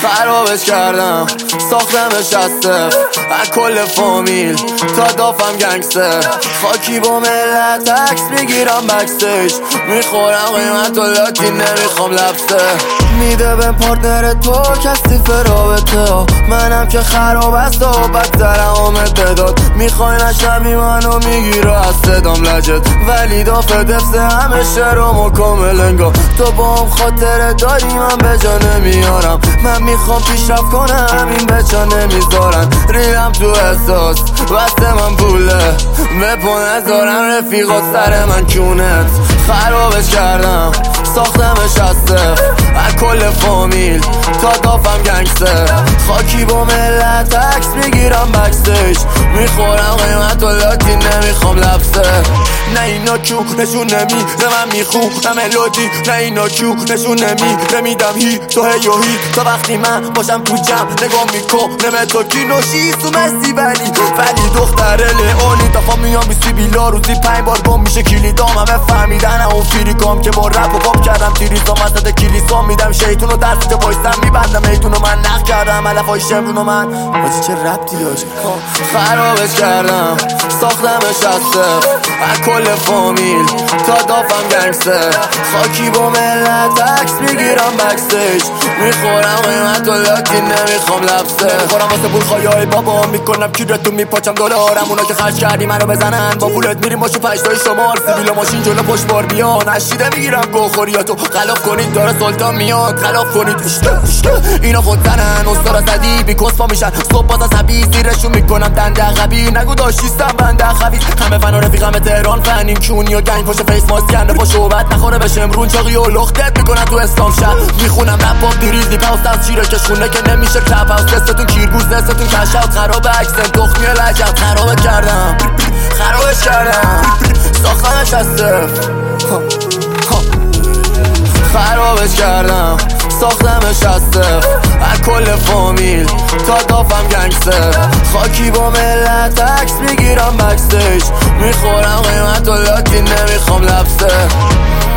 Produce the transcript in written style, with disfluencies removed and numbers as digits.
خرابش کردم ساختمش از صفر از کل فامیل تا دافم گنگستر خاکی با ملت عکس میگیرم بکستیج میخورم قیمت و لاتی نمیخوام لبسه میده به پارتنر تو کسی فرابطه منم که خراب است و بدترم آمد بداد میخوای نشنوی منو میگیره از صدام لجت ولی دافه دفته همه شرم و کامل انگار تو با هم خاطره داری من به جا نمیارم من میخوام پیشرفت کنم همین بچه نمیذارن ریدم تو احساس واسه من پوله بپو نذارم رفیقات سر من کونت خرابش کردم ساختمش از صفر از کل فامیل تا دافم گنگستر خاکی با ملت عکس میگیرم بکستیج میخورم قیمت و لاتی نمیخوام لبسه نه اینا کیو نشون نمیده من میخونم ملودی نه اینا کیو نشون نمیده میدم هی تو هی و هی تا وقتی من باشم تو جمع نگاه میکنم تو کی نوشی تو مسی ولی دختر لئونی دفعه میام بیسی بیلا روزی 5 بار گم میشه کلیدام همه فهمیدن اون فریکام که با رپ و پاپ کردم تیریزام وسط کلیسام میدم شیطونو درس که وایستم میبندم ایتونو من نق کردم علفای شمرونو من باجی چه ربطی داشت خرابش کردم ساختمش از صفر از کل فامیل تا دافم گنگستر خاکی با ملت عکس میگیرم بکستیج میخورم قیمت و لاتی نمیخوام لبسه خورم واسه پول خواهی بابا میکنم کیرتو میپاچم دلارم اونا که خرج کردی منو بزنن با پولت میریم باشو پشتای شمار سیبیل و ماشین جلو پشت بار بیان نشیده میگیرم گوخوریاتو خلاف کنید داره سلطان میاد خلاف کنید اینا خودتنن استاد زدی بی کسپا میشن صبح باز از حبیز زیرشون میکنم دنده عقبی نگو داشتیستم بنده خبیز همه فن و رفیقم تهران فنین کونی و گنگ پشت فیس ماست کنده پا شوبت نخوره به شمرون چاقی و لختت میکنن تو اسلام شهر میخونم رپ آف دیریزی پاوست از چیره کشونه که نمیشه کلپ هاوس دستتون کیرگوز دستتون کشاوت خراب اکسن تخمی لجت خرابش کردم ساختمش از صفر خرابش کردم ساختمش از صفر از کل فامیل تا دافم گنگستر خاکی با ملت عکس میگیرم بکستیج میخورم قیمت و لاتی نمیخوام لبسه